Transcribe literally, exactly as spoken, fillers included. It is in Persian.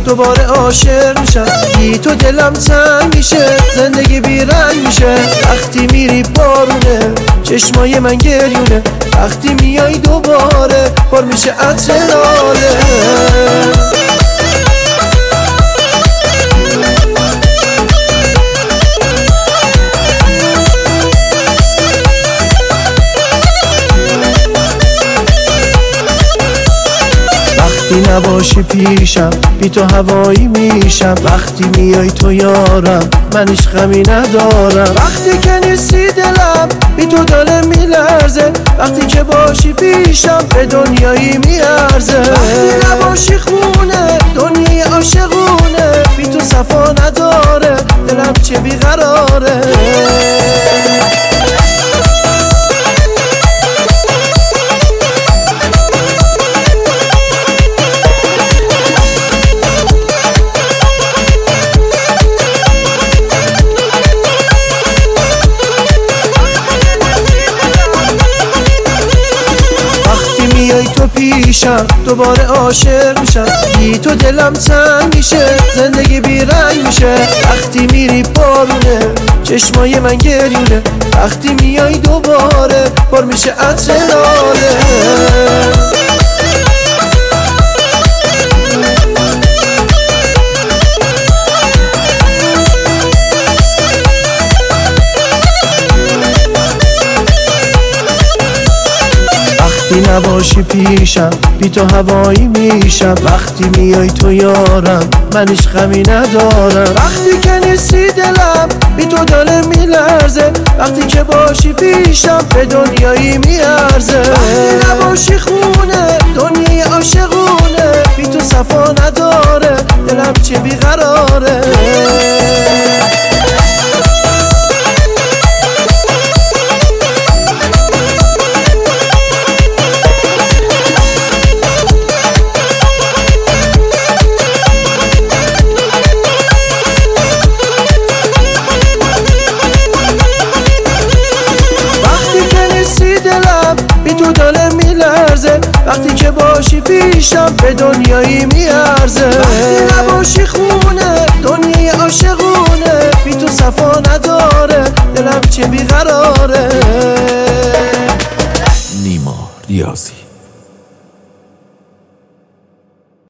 دوباره عاشق میشم. بی تو دلم تنگ میشه، زندگی بیرنگ میشه. وقتی میری بارونه، چشمای من گریونه. وقتی میای دوباره، پر میشه عطر لاله. وقتی نباشی پیشم، بی تو هوایی میشم. وقتی میای تو یارم، من هیچ غمی ندارم. وقتی که نیستی دلم، بی تو داره میلرزه. وقتی که باشی پیشم، به دنیایی میارزه. وقتی نباشی خونه، دنیای عاشقونه. بی تو صفا نداره، دلم چه بیقراره. تو پیشم، دوباره عاشق میشم. بی تو دلم تنگ میشه، زندگی بیرنگ میشه. وقتی میری بارونه، چشمای من گریونه. وقتی میای دوباره، پر میشه عطر لاله. وقتی نباشی پیشم، بی تو هوایی میشم. وقتی میای تو یارم، من هیچ غمی ندارم. وقتی که نیستی دلم، بی تو داره میلرزه. وقتی که باشی پیشم، به دنیایی میارزه. وقتی نباشی خونه، دنیای عاشقونه. بی تو صفا نداره، دلم چه بیقراره. تو داره میلرزه. وقتی که باشی پیشم، به دنیایی میارزه. وقتی نباشی خونه، دنیای عاشقونه. بی تو صفا نداره، دلم چه بیقراره. نیما ریاضی.